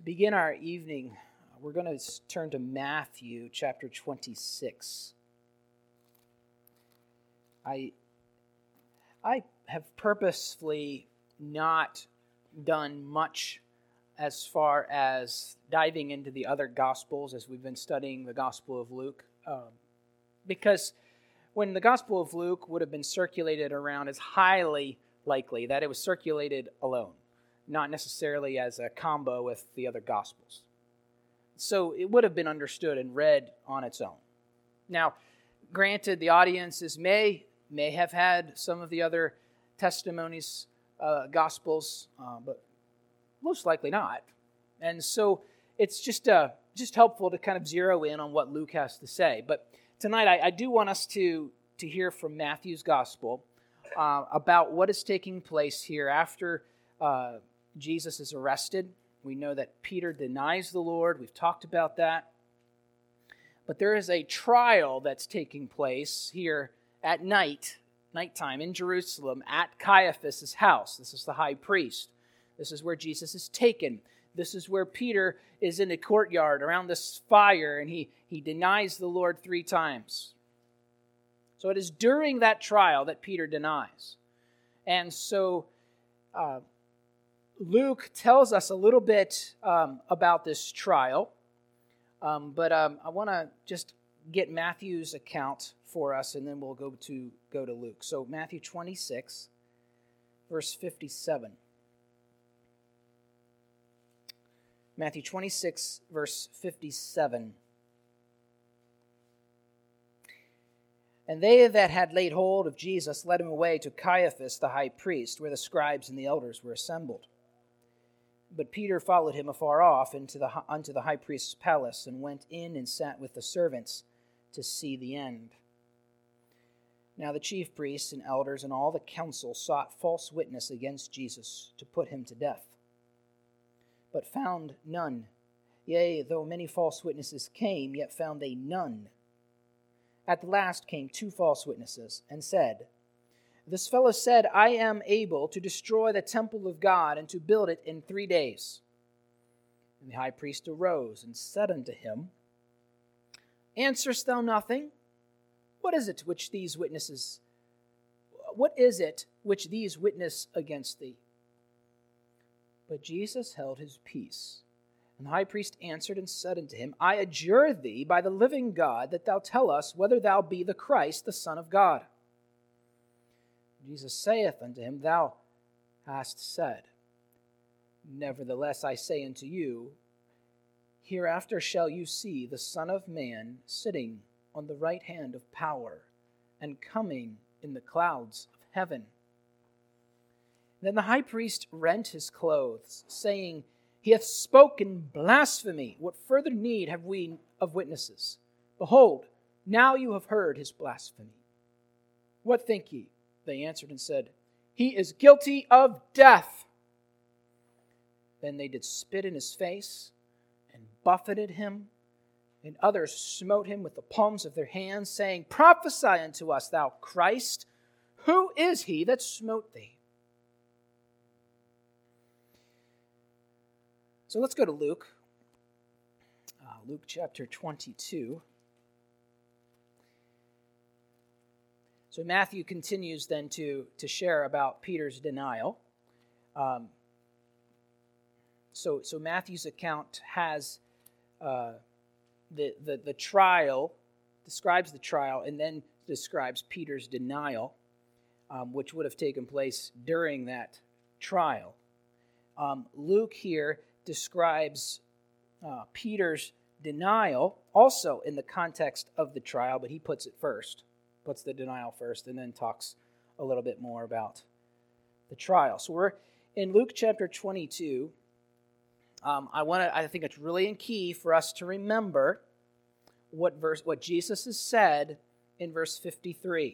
To begin our evening, we're going to turn to Matthew chapter 26. I have purposefully not done much as far as diving into the other Gospels as we've been studying the Gospel of Luke, because when the Gospel of Luke would have been circulated around, it's highly likely that it was circulated alone, not necessarily as a combo with the other Gospels. So it would have been understood and read on its own. Now, granted, the audiences may have had some of the other testimonies, Gospels, but most likely not. And so it's just helpful to kind of zero in on what Luke has to say. But tonight I do want us to hear from Matthew's Gospel about what is taking place here after Jesus is arrested. We know that Peter denies the Lord. We've talked about that. But there is a trial that's taking place here at nighttime in Jerusalem at Caiaphas' house. This is the high priest. This is where Jesus is taken. This is where Peter is in the courtyard around this fire, and he denies the Lord 3 times. So it is during that trial that Peter denies. And so Luke tells us a little bit about this trial, but I want to just get Matthew's account for us, and then we'll go to Luke. So Matthew 26, verse 57. Matthew 26, verse 57. And they that had laid hold of Jesus led him away to Caiaphas the high priest, where the scribes and the elders were assembled. But Peter followed him afar off unto the high priest's palace, and went in and sat with the servants to see the end. Now the chief priests and elders and all the council sought false witness against Jesus to put him to death, but found none. Yea, though many false witnesses came, yet found they none. At the last came 2 false witnesses, and said, This fellow said, I am able to destroy the temple of God, and to build it in 3 days. And the high priest arose, and said unto him, Answerest thou nothing? What is it which these witness against thee? But Jesus held his peace. And the high priest answered and said unto him, I adjure thee by the living God that thou tell us whether thou be the Christ, the Son of God. Jesus saith unto him, Thou hast said. Nevertheless I say unto you, hereafter shall you see the Son of Man sitting on the right hand of power, and coming in the clouds of heaven. Then the high priest rent his clothes, saying, He hath spoken blasphemy. What further need have we of witnesses? Behold, now you have heard his blasphemy. What think ye? They answered and said, He is guilty of death. Then they did spit in his face, and buffeted him, and others smote him with the palms of their hands, saying, Prophesy unto us, thou Christ. Who is he that smote thee? So let's go to Luke. Luke chapter 22. So Matthew continues then to share about Peter's denial. So Matthew's account has the trial, describes the trial, and then describes Peter's denial, which would have taken place during that trial. Luke here describes Peter's denial also in the context of the trial, but he puts the denial first, and then talks a little bit more about the trial. So we're in Luke chapter 22. I think it's really key for us to remember what Jesus has said in verse 53.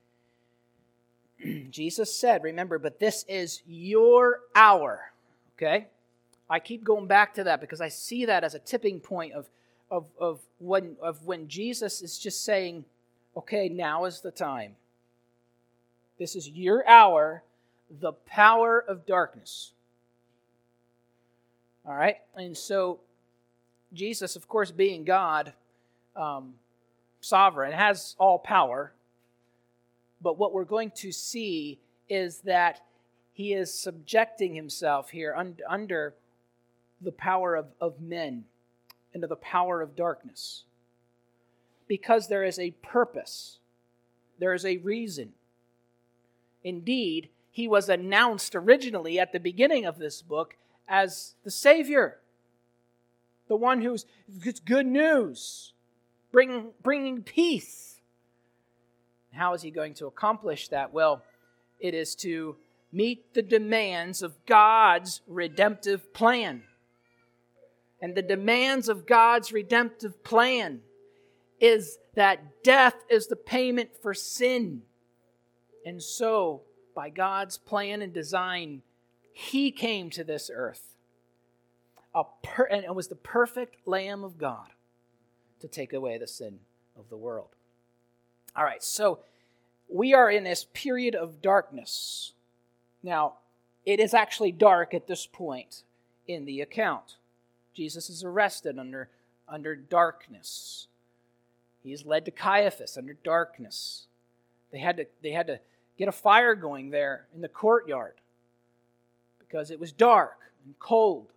Jesus said, remember, but this is your hour. Okay? I keep going back to that because I see that as a tipping point of when Jesus is just saying, okay, now is the time. This is your hour, the power of darkness. All right? And so Jesus, of course, being God, sovereign, has all power. But what we're going to see is that he is subjecting himself here under the power of men, into the power of darkness. Because there is a purpose. There is a reason. Indeed, he was announced originally at the beginning of this book as the Savior. The one who's good news, bringing peace. How is he going to accomplish that? Well, it is to meet the demands of God's redemptive plan. And the demands of God's redemptive plan is that death is the payment for sin. And so, by God's plan and design, he came to this earth. And it was the perfect Lamb of God to take away the sin of the world. All right, so we are in this period of darkness. Now, it is actually dark at this point in the account. Jesus is arrested under darkness. He is led to Caiaphas under darkness. They had to get a fire going there in the courtyard because it was dark and cold.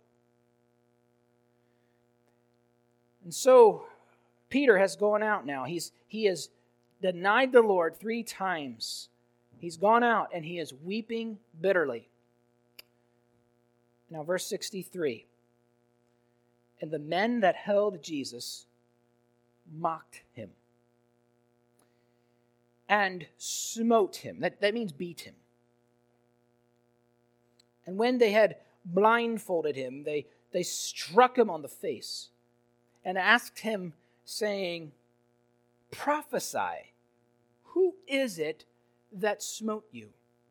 And so Peter has gone out now. He has denied the Lord 3 times. He's gone out and he is weeping bitterly. Now verse 63. And the men that held Jesus mocked him and smote him. That means beat him. And when they had blindfolded him, they struck him on the face and asked him, saying, Prophesy, who is it that smote you?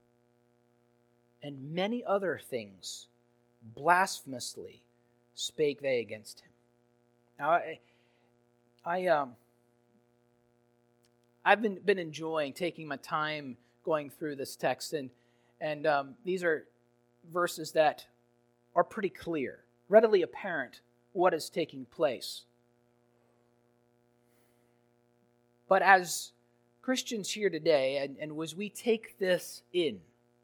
And many other things blasphemously spake they against him. Now, I've been enjoying taking my time going through this text, and these are verses that are pretty clear, readily apparent what is taking place. But as Christians here today, and as we take this in,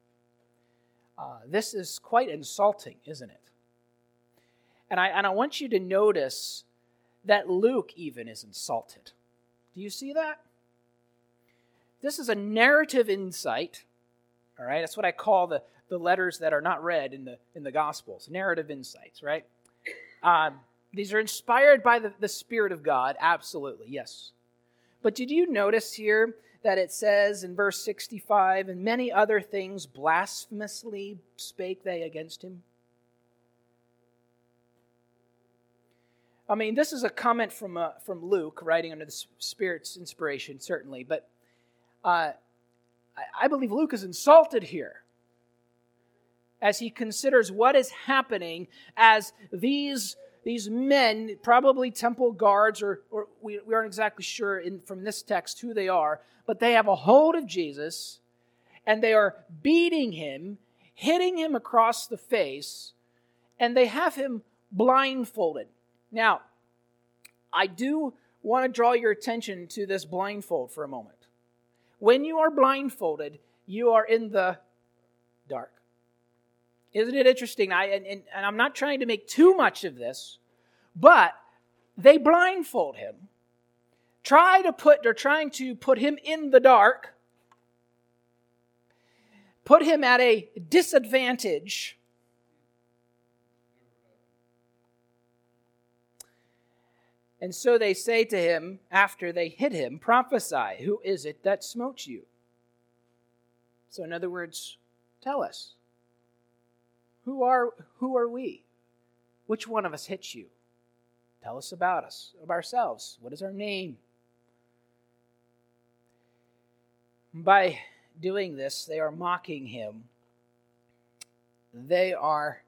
this is quite insulting, isn't it? And I want you to notice that Luke even is insulted. Do you see that? This is a narrative insight, all right? That's what I call the letters that are not read in the Gospels, narrative insights, right? These are inspired by the Spirit of God, absolutely, yes. But did you notice here that it says in verse 65, and many other things blasphemously spake they against him? I mean, this is a comment from Luke, writing under the Spirit's inspiration, certainly. But I believe Luke is insulted here as he considers what is happening as these men, probably temple guards, or we aren't exactly sure from this text who they are, but they have a hold of Jesus, and they are beating him, hitting him across the face, and they have him blindfolded. Now, I do want to draw your attention to this blindfold for a moment. When you are blindfolded, you are in the dark. Isn't it interesting? And I'm not trying to make too much of this, but they blindfold him. They're trying to put him in the dark, put him at a disadvantage. And so they say to him, after they hit him, Prophesy, who is it that smote you? So in other words, tell us. Who are we? Which one of us hit you? Tell us about us, of ourselves. What is our name? By doing this, they are mocking him. They are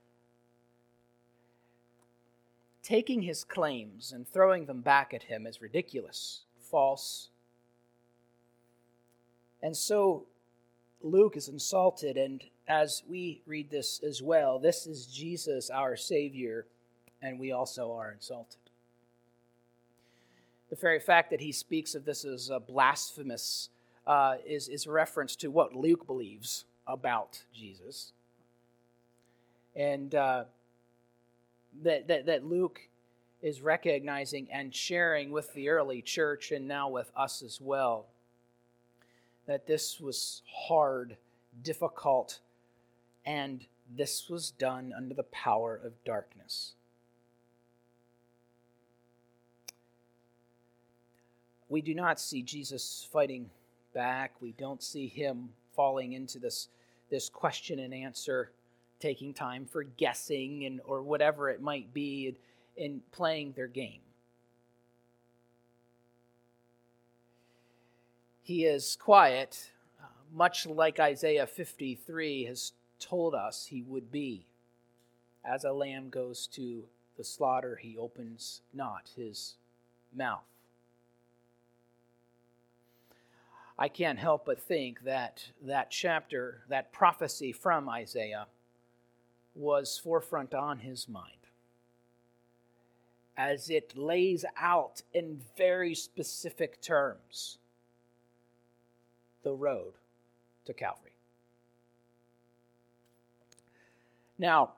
taking his claims and throwing them back at him as ridiculous, false. And so Luke is insulted, and as we read this as well, this is Jesus, our Savior, and we also are insulted. The very fact that he speaks of this as blasphemous is a reference to what Luke believes about Jesus. And that Luke is recognizing and sharing with the early church and now with us as well, that this was hard, difficult, and this was done under the power of darkness. We do not see Jesus fighting back. We don't see him falling into this question and answer, taking time for guessing or whatever it might be in playing their game. He is quiet, much like Isaiah 53 has told us he would be. As a lamb goes to the slaughter, he opens not his mouth. I can't help but think that chapter, that prophecy from Isaiah, was forefront on his mind, as it lays out in very specific terms the road to Calvary. Now,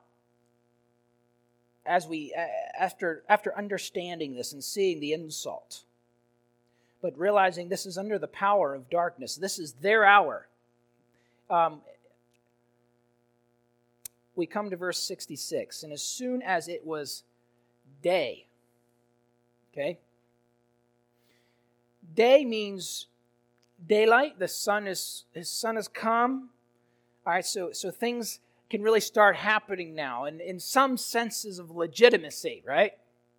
as we after understanding this and seeing the insult, but realizing this is under the power of darkness, this is their hour, we come to verse 66. And as soon as it was day, okay? Day means daylight. His sun has come. All right, so things can really start happening now, and in some senses of legitimacy, right?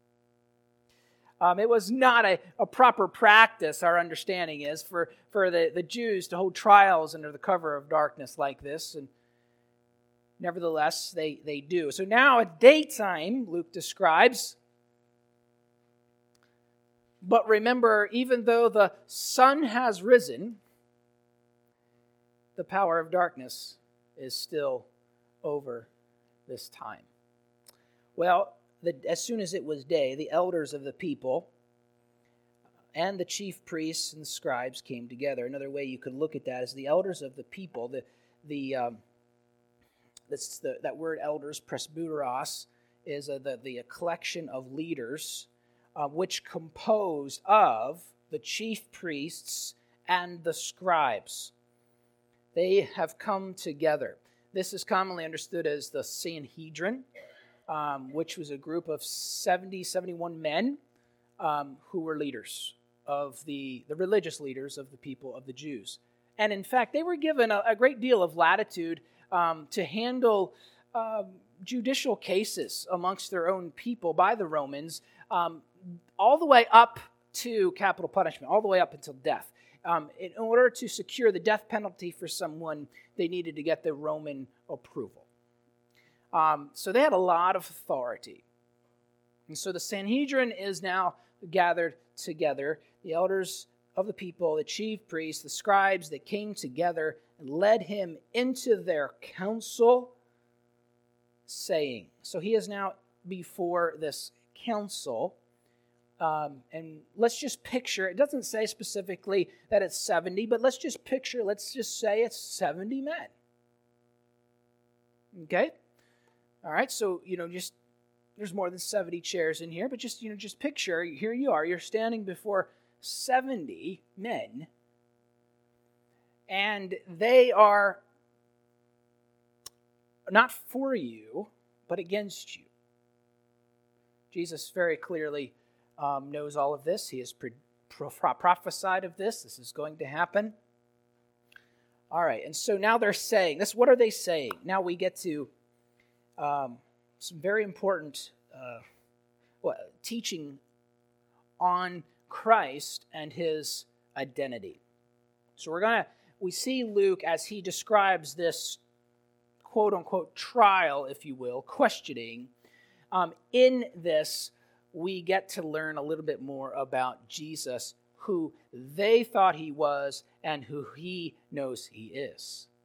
It was not a proper practice, our understanding is, for the Jews to hold trials under the cover of darkness like this, and nevertheless, they do. So now at daytime, Luke describes, but remember, even though the sun has risen, the power of darkness is still over this time. Well, as soon as it was day, the elders of the people and the chief priests and scribes came together. Another way you could look at that is the elders of the people. That word elders, presbyteros, is the collection of leaders which composed of the chief priests and the scribes. They have come together. This is commonly understood as the Sanhedrin, which was a group of 71 men who were leaders of the religious leaders of the people of the Jews. And in fact, they were given a great deal of latitude to handle judicial cases amongst their own people by the Romans, all the way up to capital punishment, all the way up until death. In order to secure the death penalty for someone, they needed to get the Roman approval. So they had a lot of authority. And so the Sanhedrin is now gathered together. The elders of the people, the chief priests, the scribes, that came together and led him into their council, saying. So he is now before this council. And let's just picture, it doesn't say specifically that it's 70, but let's just say it's 70 men. Okay? All right, so, there's more than 70 chairs in here, but just picture, here you are, you're standing before 70 men, and they are not for you, but against you. Jesus very clearly knows all of this. He has prophesied of this. This is going to happen. All right, and so now they're saying this. What are they saying? Now we get to some very important teaching on Christ and his identity. So we see Luke as he describes this quote-unquote trial, if you will, questioning. In this, we get to learn a little bit more about Jesus, who they thought he was and who he knows he is.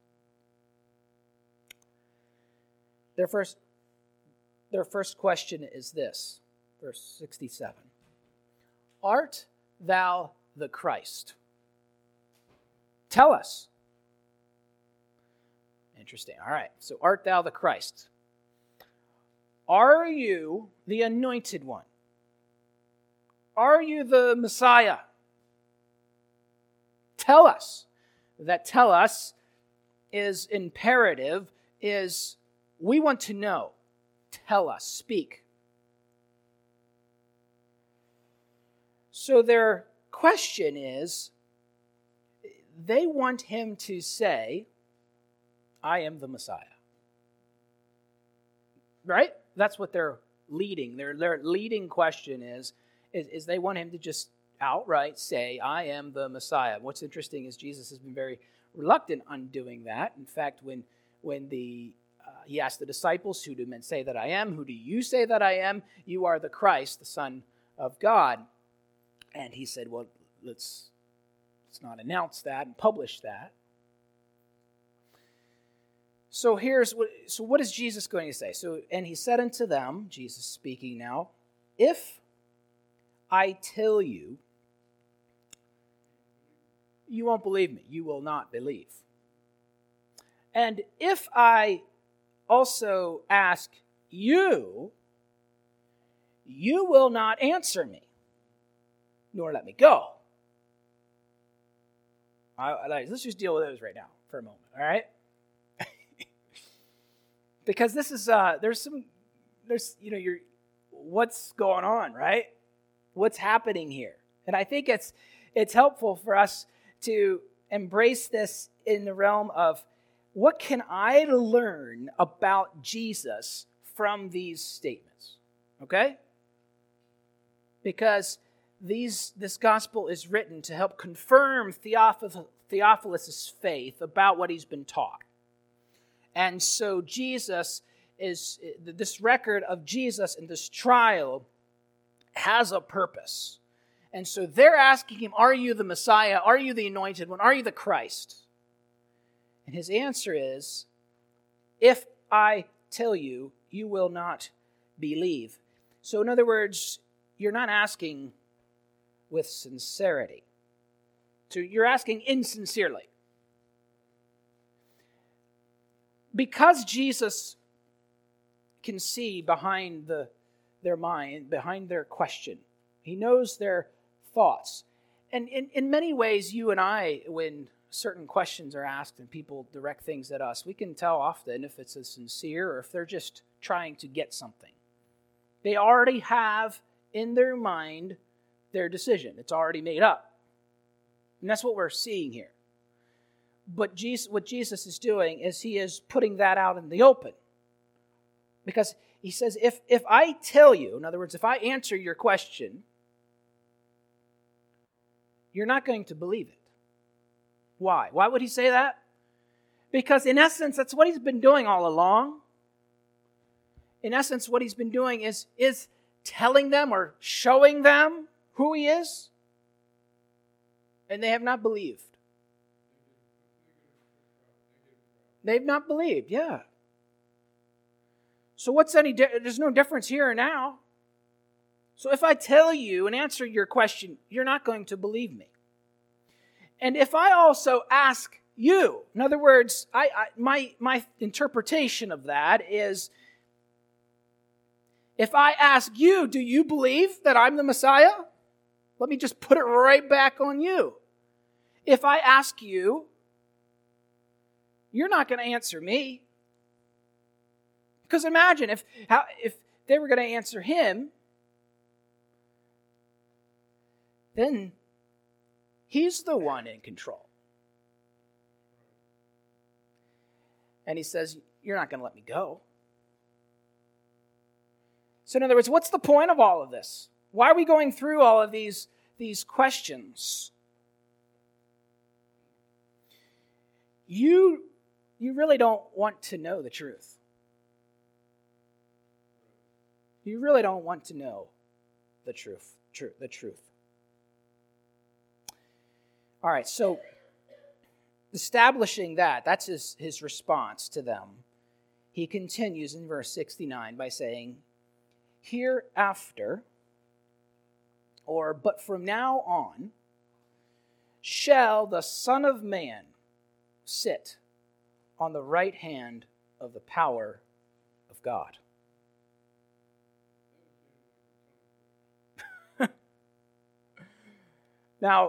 Their first question is this, verse 67. Art thou the Christ? Tell us. Interesting. All right. So, art thou the Christ? Are you the anointed one? Are you the Messiah? Tell us. That tell us is imperative, is we want to know. Tell us. Speak. So their question is, they want him to say, I am the Messiah. Right? That's what they're leading. Their leading question is they want him to just outright say, I am the Messiah. What's interesting is Jesus has been very reluctant on doing that. In fact, when he asked the disciples, who do men say that I am? Who do you say that I am? You are the Christ, the Son of God. And he said, well, let's not announce that and publish that. So what is Jesus going to say? And he said unto them, Jesus speaking now, if I tell you, you won't believe me. You will not believe. And if I also ask you, you will not answer me, nor let me go. Let's just deal with those right now for a moment, all right? Because this is, what's going on, right? What's happening here? And I think it's helpful for us to embrace this in the realm of, what can I learn about Jesus from these statements? Okay? Because this gospel is written to help confirm Theophilus' faith about what he's been taught. And so this record of Jesus in this trial has a purpose. And so they're asking him, are you the Messiah? Are you the anointed one? Are you the Christ? And his answer is, if I tell you, you will not believe. So in other words, you're not asking with sincerity. So you're asking insincerely. Because Jesus can see behind their mind, behind their question. He knows their thoughts. And in many ways, you and I, when certain questions are asked and people direct things at us, we can tell often if it's a sincere or if they're just trying to get something. They already have in their mind their decision. It's already made up. And that's what we're seeing here. But what Jesus is doing is he is putting that out in the open. Because he says, if I tell you, in other words, if I answer your question, you're not going to believe it. Why? Why would he say that? Because in essence, that's what he's been doing all along. In essence, what he's been doing is telling them or showing them who he is. And they have not believed. They've not believed, yeah. So there's no difference here or now. So if I tell you and answer your question, you're not going to believe me. And if I also ask you, in other words, my interpretation of that is, if I ask you, do you believe that I'm the Messiah? Let me just put it right back on you. If I ask you, you're not going to answer me. Because imagine if they were going to answer him, then he's the one in control. And he says, you're not going to let me go. So in other words, what's the point of all of this? Why are we going through all of these questions? You really don't want to know the truth. You really don't want to know the truth. All right, so establishing that's his response to them. he continues in verse 69 by saying, hereafter, or but from now on, shall the Son of Man sit on the right hand of the power of God. Now,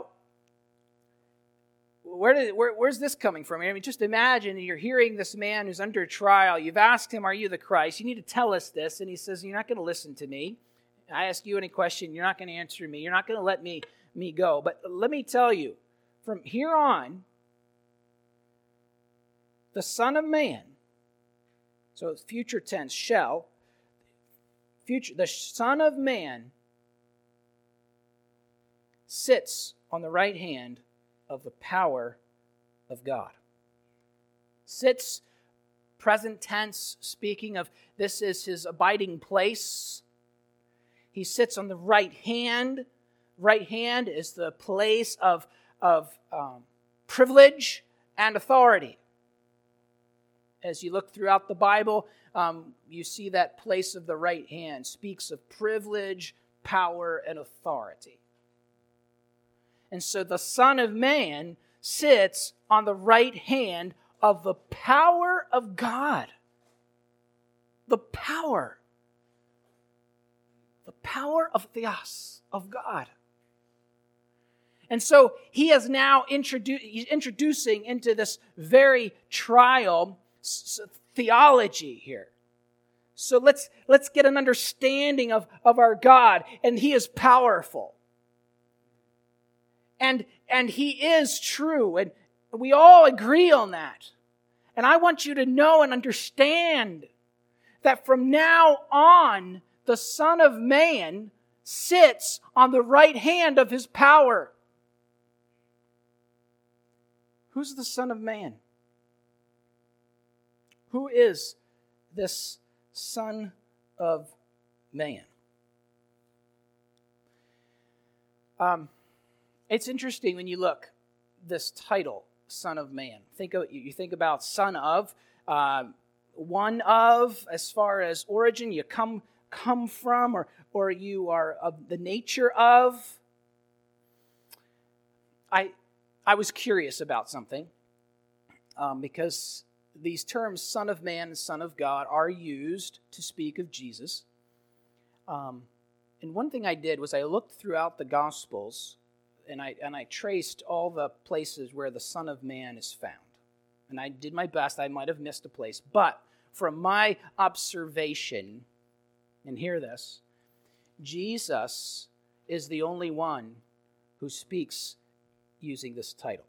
where's this coming from? I mean, just imagine you're hearing this man who's under trial. You've asked him, are you the Christ? You need to tell us this. And he says, you're not going to listen to me. I ask you any question, you're not going to answer me. You're not going to let me go. But let me tell you, from here on, the Son of Man, so it's future tense, the Son of Man sits on the right hand of the power of God. Sits, present tense, speaking of this is his abiding place. He sits on the right hand. Right hand is the place of privilege and authority. As you look throughout the Bible, you see that place of the right hand speaks of privilege, power, and authority. And so the Son of Man sits on the right hand of the power of God. The power of Theos, of God. And so he is now introducing into this very trial theology here. So let's get an understanding of our God. And he is powerful. And he is true, and we all agree on that. And I want you to know and understand that from now on, the Son of Man sits on the right hand of his power. Who's the Son of Man? Who is this Son of Man? It's interesting when you look this title, Son of Man. You think about son of, one of, as far as origin, you come from, or you are of the nature of. I was curious about something because these terms, Son of Man and Son of God, are used to speak of Jesus. And one thing I did was I looked throughout the Gospels. And I traced all the places where the Son of Man is found. And I did my best. I might have missed a place. But from my observation, and hear this, Jesus is the only one who speaks using this title.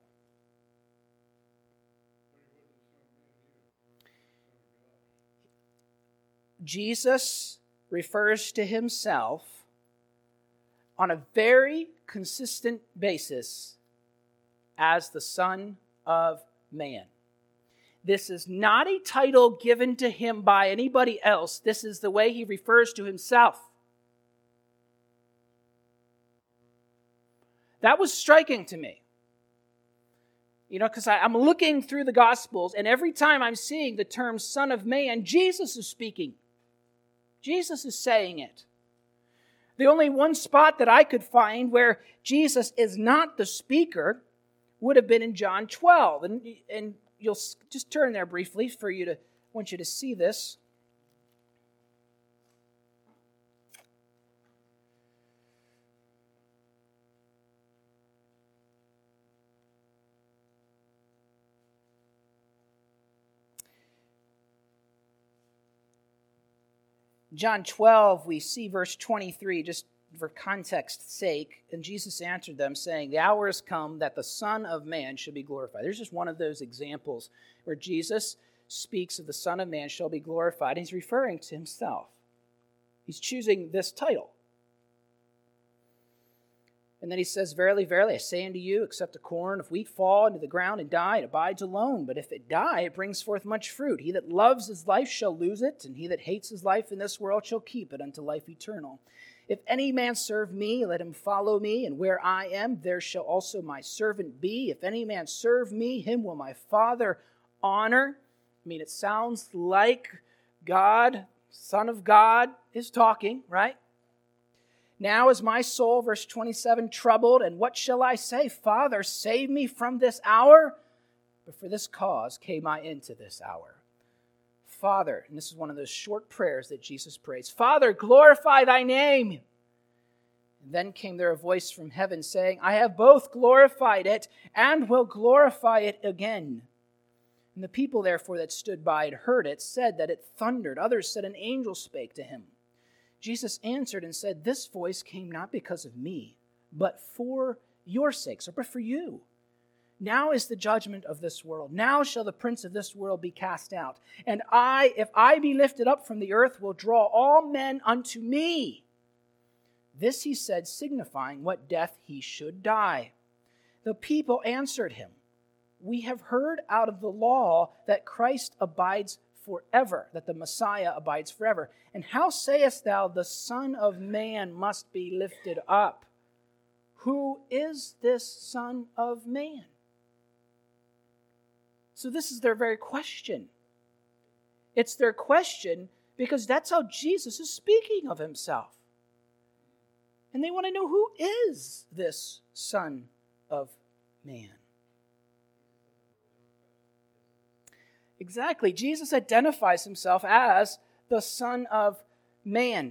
Jesus refers to himself on a very consistent basis as the Son of Man. This is not a title given to him by anybody else. This is the way he refers to himself. That was striking to me. Because I'm looking through the Gospels, and every time I'm seeing the term Son of Man, Jesus is speaking. Jesus is saying it. The only one spot that I could find where Jesus is not the speaker would have been in John 12. And you'll just turn there briefly I want you to see this. John 12, we see verse 23, just for context's sake, and Jesus answered them, saying, the hour has come that the Son of Man should be glorified. There's just one of those examples where Jesus speaks of the Son of Man shall be glorified, and he's referring to himself. He's choosing this title. And then he says, verily, verily, I say unto you, except the corn of wheat fall into the ground and die, it abides alone. But if it die, it brings forth much fruit. He that loves his life shall lose it, and he that hates his life in this world shall keep it unto life eternal. If any man serve me, let him follow me, and where I am, there shall also my servant be. If any man serve me, him will my Father honor. I mean, it sounds like God, Son of God, is talking, right? Now is my soul, verse 27, troubled, and what shall I say? Father, save me from this hour. But for this cause came I into this hour. Father, and this is one of those short prayers that Jesus prays, Father, glorify thy name. And then came there a voice from heaven saying, I have both glorified it and will glorify it again. And the people therefore that stood by and heard it said that it thundered. Others said an angel spake to him. Jesus answered and said, this voice came not because of me, but for your sakes, or but for you. Now is the judgment of this world. Now shall the prince of this world be cast out. And I, if I be lifted up from the earth, will draw all men unto me. This he said, signifying what death he should die. The people answered him, we have heard out of the law that Christ abides forever, that the Messiah abides forever. And how sayest thou, the Son of Man must be lifted up? Who is this Son of Man? So this is their very question. It's their question because that's how Jesus is speaking of himself. And they want to know, who is this Son of Man? Exactly. Jesus identifies himself as the Son of Man.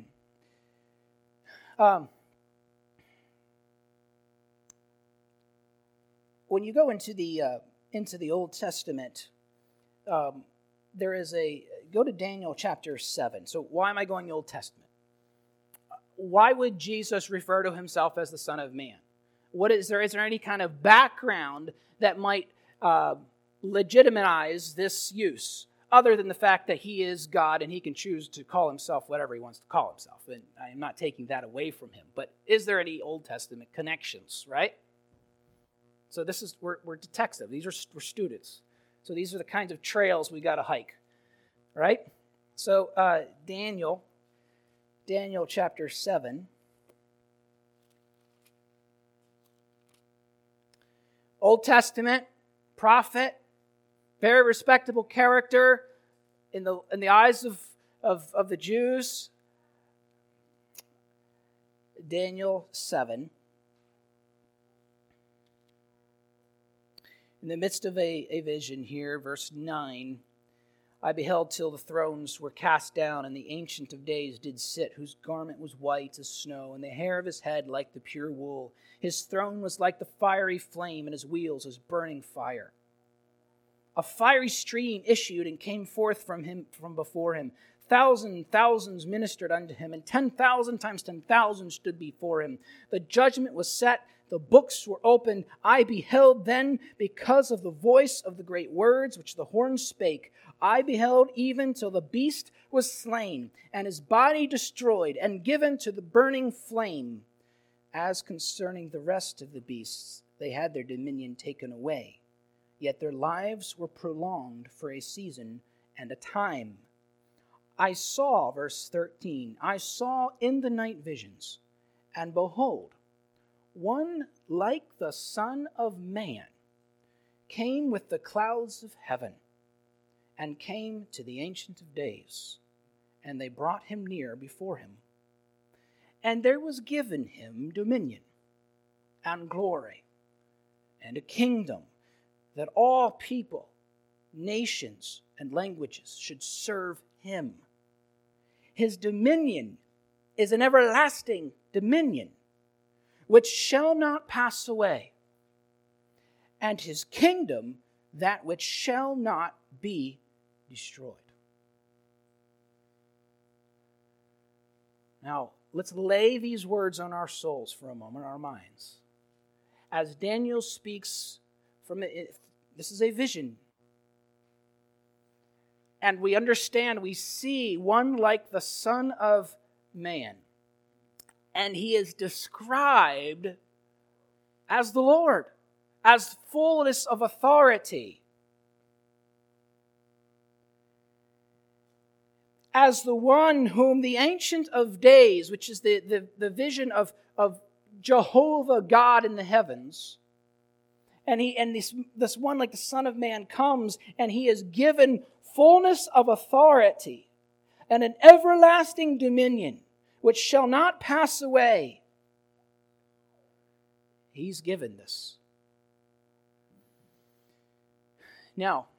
When you go into the Old Testament, there is go to Daniel chapter 7. So why am I going Old Testament? Why would Jesus refer to himself as the Son of Man? Is there any kind of background that might legitimize this use, other than the fact that he is God and he can choose to call himself whatever he wants to call himself? And I'm not taking that away from him. But is there any Old Testament connections, right? So this is, we're detective. We're students. So these are the kinds of trails we got to hike, right? So Daniel chapter 7. Old Testament, prophet, very respectable character in the eyes of the Jews. Daniel 7. In the midst of a vision here, verse 9, I beheld till the thrones were cast down, and the Ancient of Days did sit, whose garment was white as snow, and the hair of his head like the pure wool. His throne was like the fiery flame, and his wheels as burning fire. A fiery stream issued and came forth from before him. Thousands ministered unto him, and 10,000 times 10,000 stood before him. The judgment was set, the books were opened. I beheld then, because of the voice of the great words which the horn spake, I beheld even till the beast was slain, and his body destroyed, and given to the burning flame. As concerning the rest of the beasts, they had their dominion taken away, yet their lives were prolonged for a season and a time. I saw, verse 13, I saw in the night visions, and behold, one like the Son of Man came with the clouds of heaven, and came to the Ancient of Days, and they brought him near before him. And there was given him dominion, and glory, and a kingdom, that all people, nations, and languages should serve him. His dominion is an everlasting dominion, which shall not pass away, and his kingdom that which shall not be destroyed. Now, let's lay these words on our souls for a moment, our minds. As Daniel speaks from it, this is a vision. And we understand, we see one like the Son of Man. And he is described as the Lord, as fullness of authority, as the one whom the Ancient of Days, which is the vision of Jehovah God in the heavens, and this one like the Son of Man comes, and he is given fullness of authority. and an everlasting dominion which shall not pass away. He's given this. Now,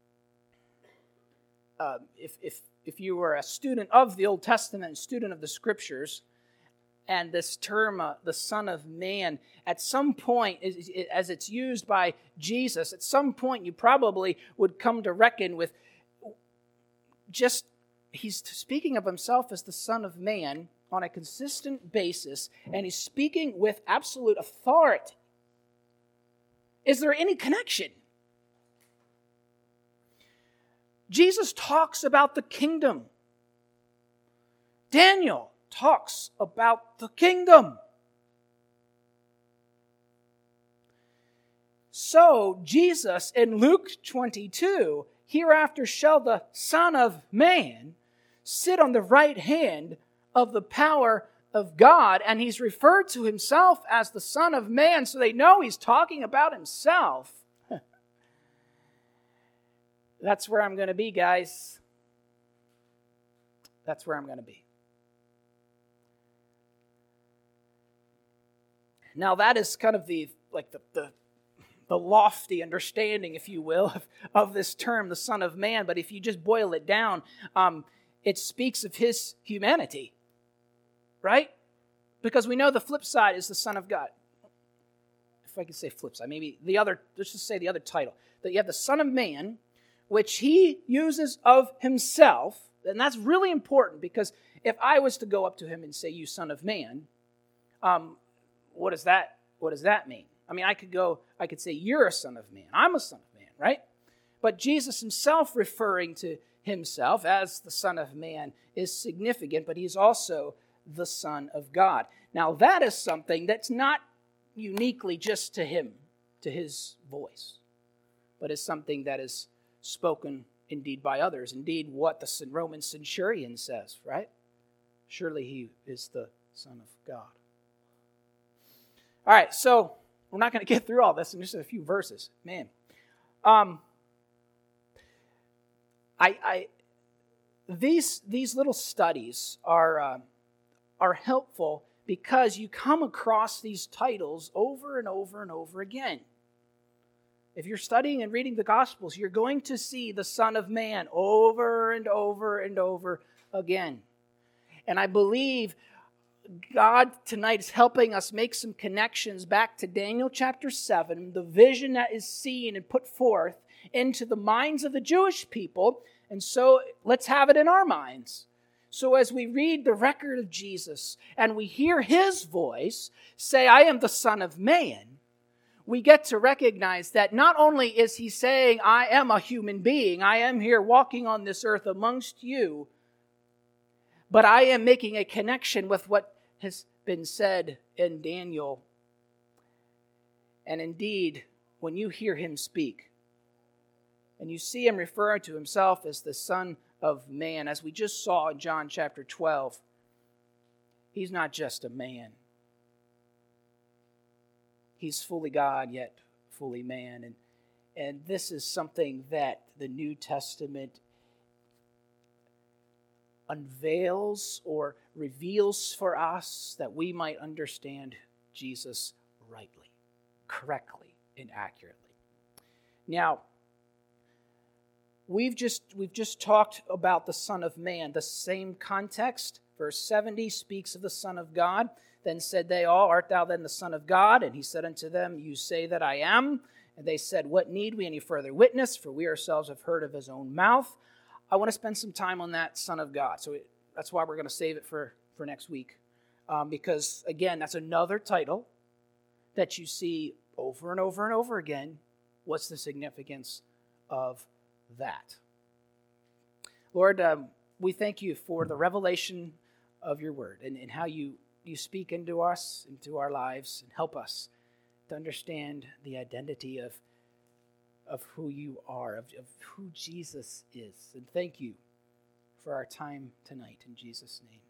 if you were a student of the Old Testament, student of the Scriptures, and this term, the Son of Man, at some point, as it's used by Jesus, at some point you probably would come to reckon with just, he's speaking of himself as the Son of Man on a consistent basis, and he's speaking with absolute authority. Is there any connection? Jesus talks about the kingdom. Daniel talks about the kingdom. So, Jesus in Luke 22, hereafter shall the Son of Man sit on the right hand of the power of God. And he's referred to himself as the Son of Man, so they know he's talking about himself. That's where I'm going to be, guys. That's where I'm going to be. Now, that is kind of the lofty understanding, if you will, of this term, the Son of Man. But if you just boil it down, it speaks of his humanity, right? Because we know the flip side is the Son of God. If I could say flip side, maybe the other, let's just say the other title. That you have the Son of Man, which he uses of himself, and that's really important, because if I was to go up to him and say, "You Son of Man," what does that mean? I mean, I could say, "You're a son of man. I'm a son of man," right? But Jesus himself referring to himself as the Son of Man is significant, but he's also the Son of God. Now, that is something that's not uniquely just to him, to his voice, but is something that is spoken indeed by others. Indeed, what the Roman centurion says, right? Surely he is the Son of God. All right, so we're not going to get through all this in just a few verses. Man. These little studies are helpful because you come across these titles over and over and over again. If you're studying and reading the Gospels, you're going to see the Son of Man over and over and over again. And I believe God tonight is helping us make some connections back to Daniel chapter 7, the vision that is seen and put forth into the minds of the Jewish people. And so let's have it in our minds. So as we read the record of Jesus and we hear his voice say, "I am the Son of Man," we get to recognize that not only is he saying, "I am a human being, I am here walking on this earth amongst you," but I am making a connection with what has been said in Daniel. And indeed, when you hear him speak, and you see him referring to himself as the Son of Man, as we just saw in John chapter 12, he's not just a man. He's fully God, yet fully man. And this is something that the New Testament unveils or reveals for us, that we might understand Jesus rightly, correctly, and accurately. Now, we've just talked about the Son of Man. The same context, verse 70 speaks of the Son of God. Then said they all, "Art thou then the Son of God?" And he said unto them, "You say that I am." And they said, "What need we any further witness? For we ourselves have heard of his own mouth." I want to spend some time on that Son of God. So that's why we're going to save it for next week. Because, again, that's another title that you see over and over and over again. What's the significance of that? Lord, we thank you for the revelation of your word and how you speak into us, into our lives, and help us to understand the identity of who you are, of who Jesus is. And thank you for our time tonight. In Jesus' name.